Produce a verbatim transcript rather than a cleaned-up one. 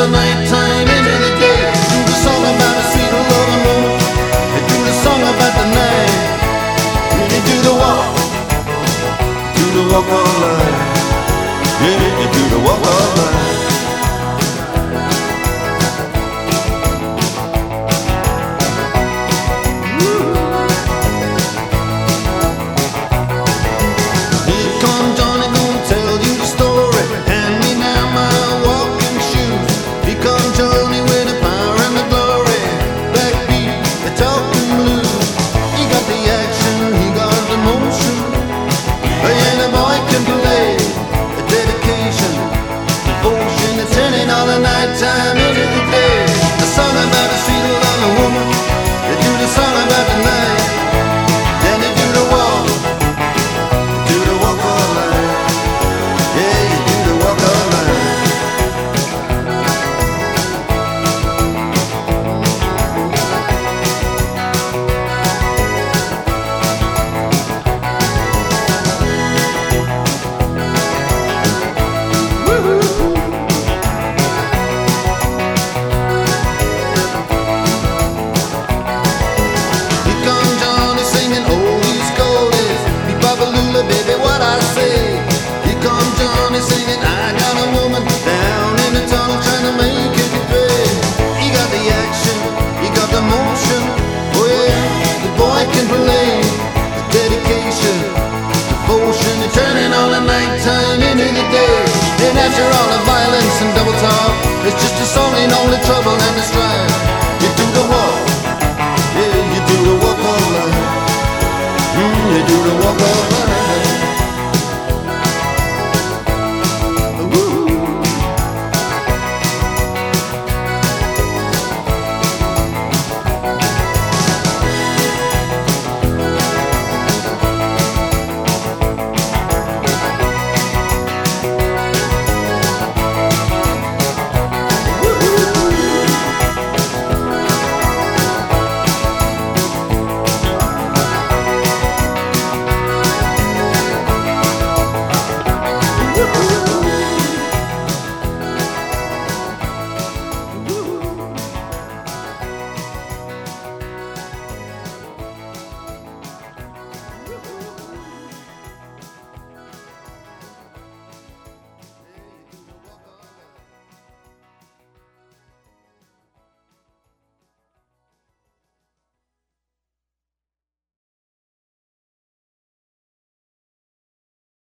the nighttime into the day. Do the song about a sweet loving woman. You do the song about the night. You do the walk, do the walk of life. Yeah, you do the walk of life. Time into the day. A song about a sweet loving woman. You do the song about the night. Then you do the walk, you do the walk of life. Yeah, you do the walk of life. Woo-hoo. Baby, what I say. Here comes Johnny singing, I got a woman down in the tunnel trying to make it pay. He got the action, he got the motion. Oh yeah, the boy can play. The dedication, devotion, the turning on the nighttime into the day. And after all the violence and double talk, it's just a song in all the trouble and the strife. You do the walk, yeah, you do the walk of life. Mm, you do the walk of life.